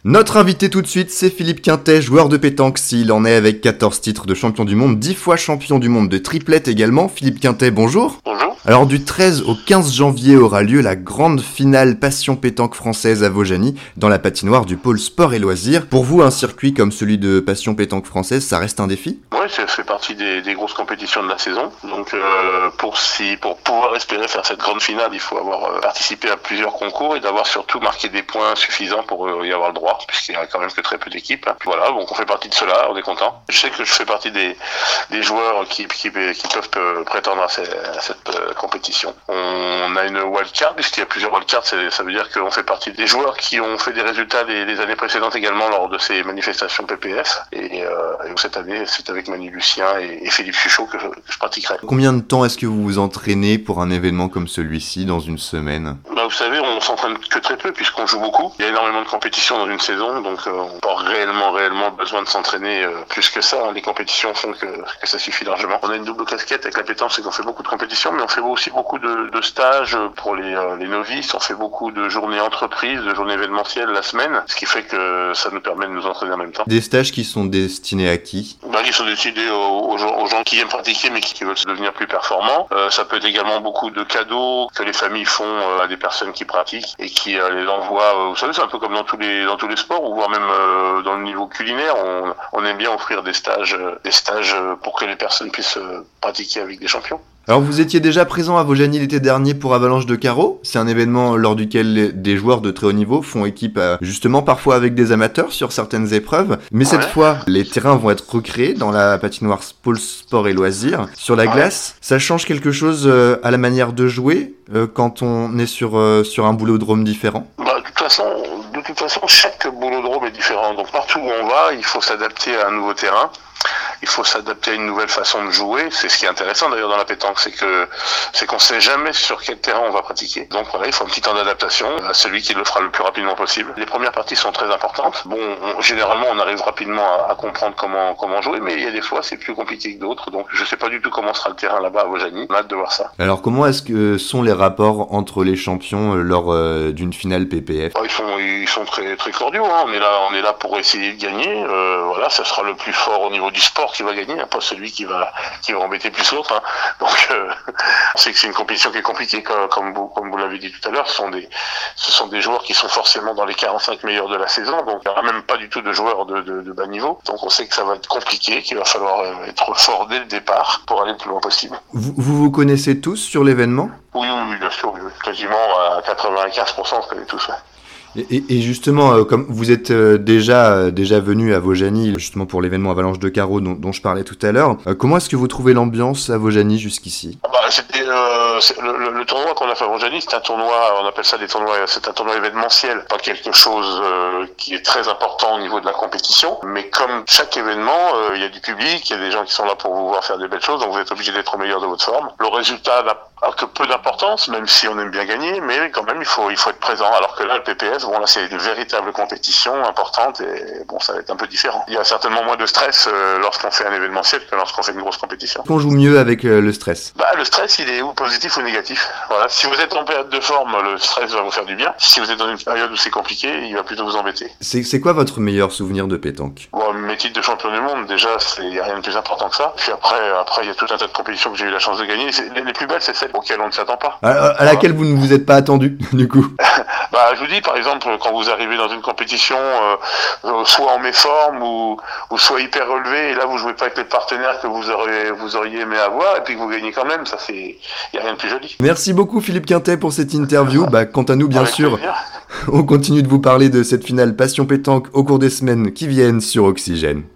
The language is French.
Notre invité tout de suite, c'est Philippe Quintet, joueur de pétanque. S'il en est avec 14 titres de champion du monde, 10 fois champion du monde de triplette également. Philippe Quintet, bonjour. Bonjour. Alors du 13 au 15 janvier aura lieu la grande finale Passion Pétanque française à Vaujany, dans la patinoire du pôle sport et loisirs. Pour vous, un circuit comme celui de Passion Pétanque française, ça reste un défi ? Oui, ça fait partie des grosses compétitions de la saison. Donc pour pouvoir espérer faire cette grande finale, il faut avoir participé à plusieurs concours et d'avoir surtout marqué des points suffisants pour y avoir le droit, puisqu'il y a quand même que très peu d'équipes. Voilà, donc on fait partie de cela, on est content. Je sais que je fais partie des joueurs qui peuvent prétendre à cette compétition. On a une wildcard, puisqu'il y a plusieurs wildcards, ça veut dire qu'on fait partie des joueurs qui ont fait des résultats les années précédentes également lors de ces manifestations PPF. Et cette année, c'est avec Manu Lucien et Philippe Chuchot que je pratiquerai. Combien de temps est-ce que vous vous entraînez pour un événement comme celui-ci dans une semaine ? Vous savez, on s'entraîne que très peu puisqu'on joue beaucoup. Il y a énormément de compétitions dans une saison, donc on n'a pas réellement besoin de s'entraîner plus que ça. Les compétitions font que ça suffit largement. On a une double casquette avec la pétanque, c'est qu'on fait beaucoup de compétitions, mais on fait aussi beaucoup de stages pour les novices. On fait beaucoup de journées entreprises, de journées événementielles la semaine, ce qui fait que ça nous permet de nous entraîner en même temps. Des stages qui sont destinés à qui ? Ils sont destinés aux gens qui aiment pratiquer mais qui veulent se devenir plus performants. Ça peut être également beaucoup de cadeaux que les familles font à des personnes qui pratiquent et qui les envoient. Vous savez, c'est un peu comme dans tous les sports, ou voire même dans le niveau culinaire. On aime bien offrir des stages pour que les personnes puissent pratiquer avec des champions. Alors vous étiez déjà présent à Vaujany l'été dernier pour Avalanche de Carreau. C'est un événement lors duquel des joueurs de très haut niveau font équipe justement parfois avec des amateurs sur certaines épreuves. Mais cette fois, les terrains vont être recréés dans la patinoire pôle sport et loisirs. Sur la glace, ça change quelque chose à la manière de jouer quand on est sur un boulodrome différent ? De toute façon, chaque boulodrome est différent. Donc partout où on va, il faut s'adapter à un nouveau terrain. Il faut s'adapter à une nouvelle façon de jouer. C'est ce qui est intéressant d'ailleurs dans la pétanque, c'est qu'on sait jamais sur quel terrain on va pratiquer. Donc voilà, il faut un petit temps d'adaptation à celui qui le fera le plus rapidement possible. Les premières parties sont très importantes. Généralement, on arrive rapidement à comprendre comment jouer, mais il y a des fois, c'est plus compliqué que d'autres. Donc je sais pas du tout comment sera le terrain là-bas à Vaujany. On a hâte de voir ça. Alors comment est-ce que sont les rapports entre les champions lors d'une finale PPF ? Ils sont très très cordiaux. On est là pour essayer de gagner. Voilà, ça sera le plus fort au niveau du sport qui va gagner, pas celui qui va embêter plus l'autre. Donc c'est que c'est une compétition qui est compliquée, comme vous l'avez dit tout à l'heure. Ce sont des joueurs qui sont forcément dans les 45 meilleurs de la saison, donc il n'y aura même pas du tout de joueurs de bas niveau. Donc on sait que ça va être compliqué, qu'il va falloir être fort dès le départ pour aller le plus loin possible. Vous connaissez tous sur l'événement ? Oui, bien sûr, oui. Quasiment à 95%, on se connaît tous. Ouais. Et justement, comme vous êtes déjà venu à Vaujany, justement pour l'événement Avalanche de Carreau dont je parlais tout à l'heure, comment est-ce que vous trouvez l'ambiance à Vaujany jusqu'ici ? C'était le tournoi qu'on a fait à Vaujany, c'est un tournoi, on appelle ça c'est un tournoi événementiel, pas quelque chose qui est très important au niveau de la compétition, mais comme chaque événement, il y a du public, il y a des gens qui sont là pour vous voir faire des belles choses, donc vous êtes obligé d'être au meilleur de votre forme. Le résultat n'a que peu d'importance, même si on aime bien gagner, mais quand même il faut être présent, alors que là le PPS, là c'est une véritable compétition importante et ça va être un peu différent. Il y a certainement moins de stress lorsqu'on fait un événementiel que lorsqu'on fait une grosse compétition. On joue mieux avec le stress ? Le stress, il est ou positif ou négatif. Voilà. Si vous êtes en période de forme, le stress va vous faire du bien. Si vous êtes dans une période où c'est compliqué, il va plutôt vous embêter. C'est quoi votre meilleur souvenir de pétanque ? Mes titres de champion du monde, déjà, il n'y a rien de plus important que ça. Puis après, il y a tout un tas de compétitions que j'ai eu la chance de gagner. Les plus belles, c'est celles auxquelles on ne s'attend pas. À laquelle vous ne vous êtes pas attendu, du coup ? Je vous dis, par exemple, quand vous arrivez dans une compétition, soit en méforme ou soit hyper relevé, et là vous jouez pas avec les partenaires que vous auriez aimé avoir, et puis que vous gagnez quand même, il n'y a rien de plus joli. Merci beaucoup Philippe Quintet pour cette interview. Quant à nous, bien avec sûr, plaisir. On continue de vous parler de cette finale Passion Pétanque au cours des semaines qui viennent sur Oxygène.